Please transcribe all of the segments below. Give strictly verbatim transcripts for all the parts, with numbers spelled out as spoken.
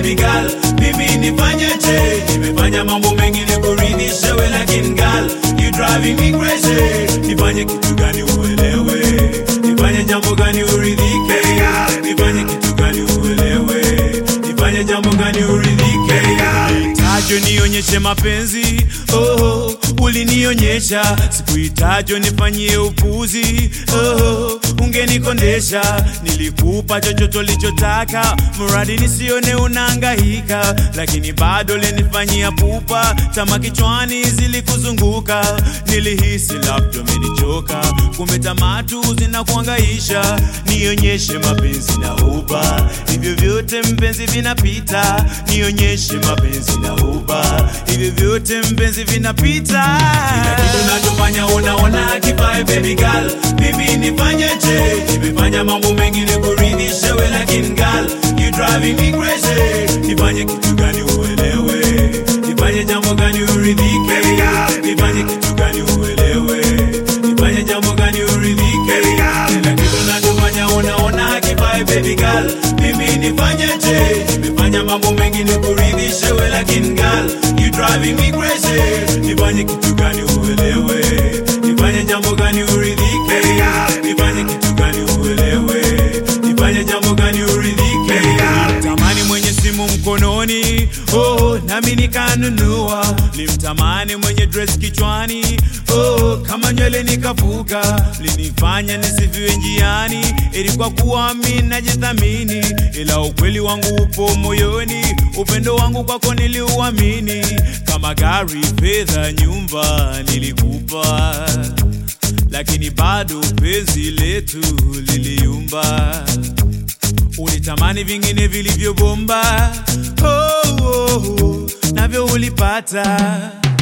baby girl, mimi nifanyeje? Nimefanya mambo mengi nikuridhishe wewe, lakini girl, you driving me crazy. Nifanye kitu gani uelewe? Nifanye jambo gani uridhike? Nifanye kitu gani uelewe? Nifanye jambo gani uridhike? Tajo nionyeshe mapenzi, oh, ulinionyesha. Sikuitajo nifanyie upuzi, oh, ungenikondesha. Nilikupa chochote ulichotaka, muradi nisione unahangaika. Lakini bado lenifanyia pupa, tama kichwani zilikuzunguka. Nilihisi labda umenichoka, kumbe tamatu zinakuhangaisha. Nionyeshe mapenzi na uba, hivyo vyote mpenzi vinapita. Nionyeshe mapenzi na uba, hivyo vyote mpenzi vinapita. Kila kitu nachofanya unaona kifai baby girl, mimi nifanyeje? Nimefanya mambo mengi nikuridhishe wewe, lakini girl, you driving me crazy. Nifanye kitu gani uelewe? Nifanye jambo gani uridhike? Nifanye kitu gani uelewe? Nifanye jambo gani uridhike? Kila kitu nachofanya unaona kifai baby girl, mimi nifanyeje? Nimefanya mambo mengi nikuridhishe wewe, lakini girl, you driving me crazy. Nifanye kitu gani uelewe? Nifanye jambo gani uridhike? Nifanye kitu gani uelewe? Nifanye jambo gani uridhike? Tamani mwenye simu mkononi, oh, nami nikanunua. Limtamani mwenye dress kichwani, oh, kama nywele nikavuka. Linifanya nisifiwe njiani, ilikuwa kuwa mimi najithamini. Ila ukweli wangu upo moyoni, upendo wangu kwako niliuamini. Kama gari, fedha, nyumba nilikupa, lakini bado penzi letu liliumba. Ulitamani vingine vilivyo bomba, oh, oh, oh, navyo ulipata.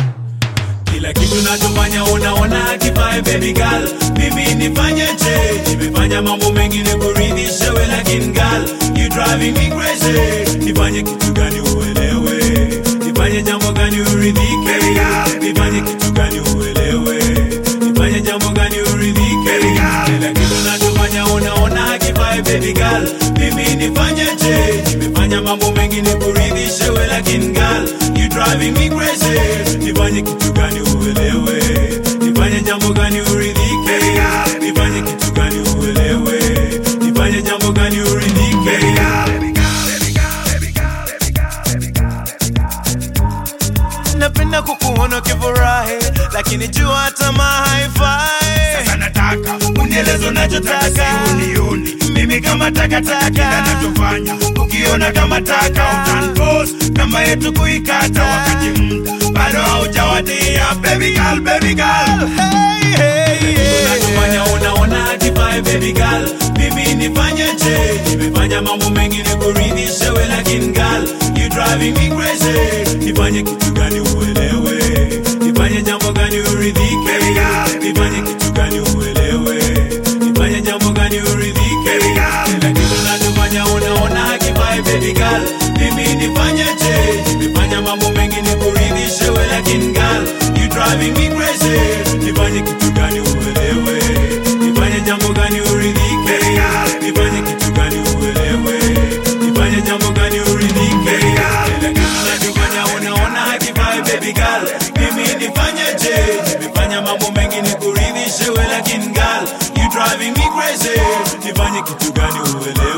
Kila kitu nachofanya unaona kifai baby girl, mimi nifanyeje? Nimefanya mambo mengi nikuridhishe wewe, lakini girl, you driving me crazy. Nifanye kitu gani uelewe? Nifanye jambo gani uridhike? Nifanye kitu gani uelewe? Nifanye jambo gani uridhike? Kila kitu nachofanya unaona kifai baby girl, mimi nifanyeje? Nimefanya mambo mengi nikuridhishe wewe, lakini girl, you driving me crazy. Nifanye kitu gani uelewe? Nifanye jambo gani uridhike? Nifanye kitu gani uelewe? Nifanye jambo gani uridhike? Napenda kukuona ukifurahi, lakini jua tamaa haifai. Sasa nataka unieleze unachotaka, unioni mimi kama takataka. Kila nachofanya ukiona kama taka, utanpost kama yetu kuikata. Wakati muda bado haujawadia, baby girl, baby girl. Hey, hey, hey. Unachofanya unaona kifai baby girl, mimi nifanyeje? Nimefanya mambo mengi nikuridhishe wewe, lakini girl, you driving me crazy. Nifanye kitu gani uelewe? Nifanye jambo gani uridhike? Nifanye kitu gani uelewe? Nifanye jambo gani uridhike? Kila kitu nachofanya unaona kifai baby girl, mimi nifanyeje? Nimefanya mambo mengi nikuridhishe wewe, lakini girl, you driving me crazy. Nifanye kitu gani uelewe? Nifanye jambo gani uridhike? Nifanye kitu gani uelewe? Nifanye jambo gani uridhike? Kila kitu nachofanya unaona kifai baby girl, mimi nifanyeje? Nimefanya mambo mengi nikuridhishe wewe, lakini girl, you driving me crazy. Nifanye kitu gani uelewe?